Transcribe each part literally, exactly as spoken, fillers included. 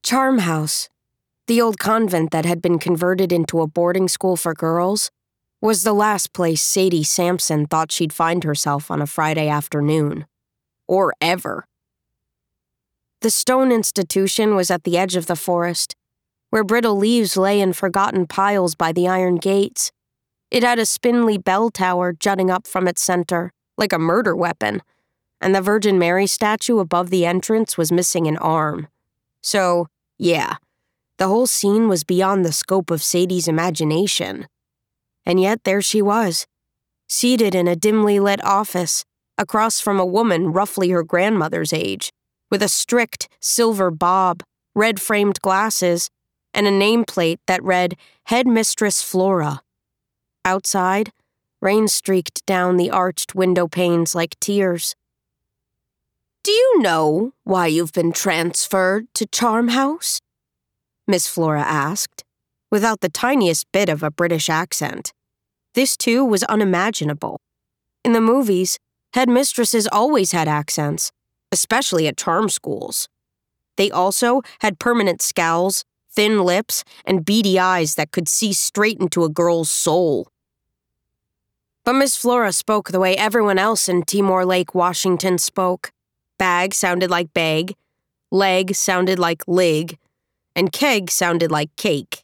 Charm House, the old convent that had been converted into a boarding school for girls, was the last place Sadie Sampson thought she'd find herself on a Friday afternoon. Or ever. The stone institution was at the edge of the forest, where brittle leaves lay in forgotten piles by the iron gates. It had a spindly bell tower jutting up from its center, like a murder weapon, and the Virgin Mary statue above the entrance was missing an arm. So, yeah, the whole scene was beyond the scope of Sadie's imagination. And yet there she was, seated in a dimly lit office, across from a woman roughly her grandmother's age, with a strict silver bob, red-framed glasses, and a nameplate that read Headmistress Flora. Outside, rain streaked down the arched window panes like tears. "Do you know why you've been transferred to Charm House?" Miss Flora asked, without the tiniest bit of a British accent. This, too, was unimaginable. In the movies, headmistresses always had accents, especially at charm schools. They also had permanent scowls, thin lips, and beady eyes that could see straight into a girl's soul. But Miss Flora spoke the way everyone else in Timor Lake, Washington spoke. Bag sounded like bag, leg sounded like lig, and keg sounded like cake.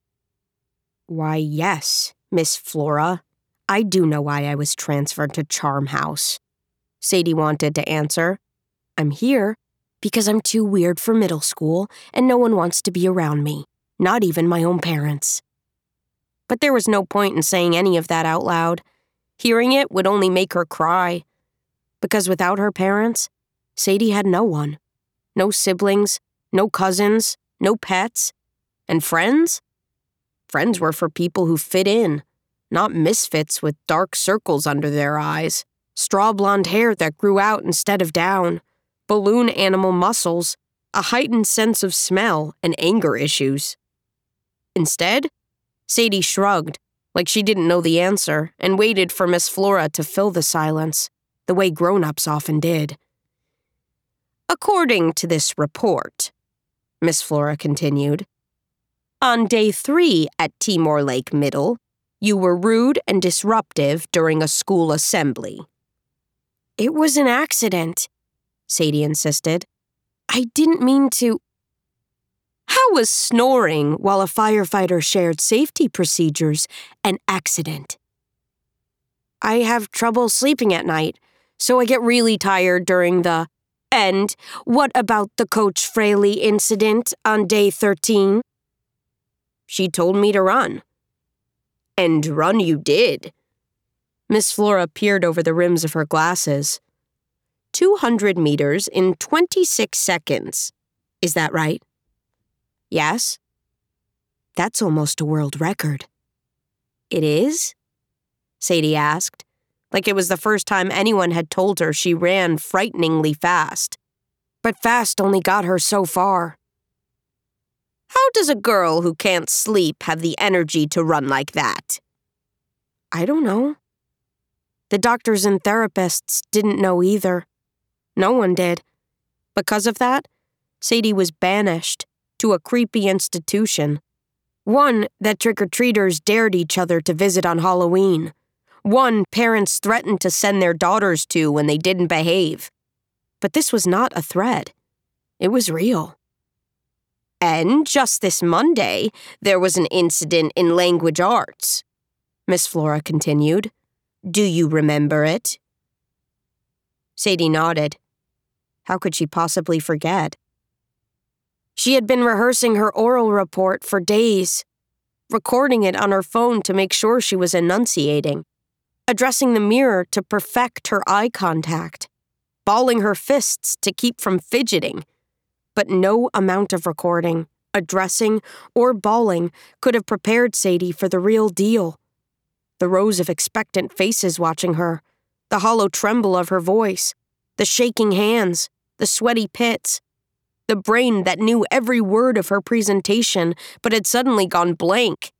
"Why, yes, Miss Flora, I do know why I was transferred to Charm House," Sadie wanted to answer. "I'm here because I'm too weird for middle school and no one wants to be around me, not even my own parents." But there was no point in saying any of that out loud. Hearing it would only make her cry. Because without her parents, Sadie had no one. No siblings, no cousins, no pets. And friends? Friends were for people who fit in, not misfits with dark circles under their eyes, straw blonde hair that grew out instead of down, balloon animal muscles, a heightened sense of smell, and anger issues. Instead, Sadie shrugged, like she didn't know the answer, and waited for Miss Flora to fill the silence, the way grown-ups often did. "According to this report," Miss Flora continued, "on day three at Timor Lake Middle, you were rude and disruptive during a school assembly." "It was an accident," Sadie insisted. "I didn't mean to—" "How was snoring while a firefighter shared safety procedures an accident?" "I have trouble sleeping at night, so I get really tired during the—" "And what about the Coach Fraley incident on day thirteen?" "She told me to run." "And run you did." Miss Flora peered over the rims of her glasses. two hundred meters in twenty-six seconds. Is that right?" "Yes." "That's almost a world record." "It is?" Sadie asked, like it was the first time anyone had told her she ran frighteningly fast. But fast only got her so far. "How does a girl who can't sleep have the energy to run like that?" "I don't know." The doctors and therapists didn't know either. No one did. Because of that, Sadie was banished to a creepy institution. One that trick-or-treaters dared each other to visit on Halloween. One parents threatened to send their daughters to when they didn't behave. But this was not a threat. It was real. "And just this Monday, there was an incident in language arts," Miss Flora continued. "Do you remember it?" Sadie nodded. How could she possibly forget? She had been rehearsing her oral report for days, recording it on her phone to make sure she was enunciating, addressing the mirror to perfect her eye contact, balling her fists to keep from fidgeting. But no amount of recording, addressing, or bawling could have prepared Sadie for the real deal. The rows of expectant faces watching her, the hollow tremble of her voice, the shaking hands, the sweaty pits, the brain that knew every word of her presentation but had suddenly gone blank,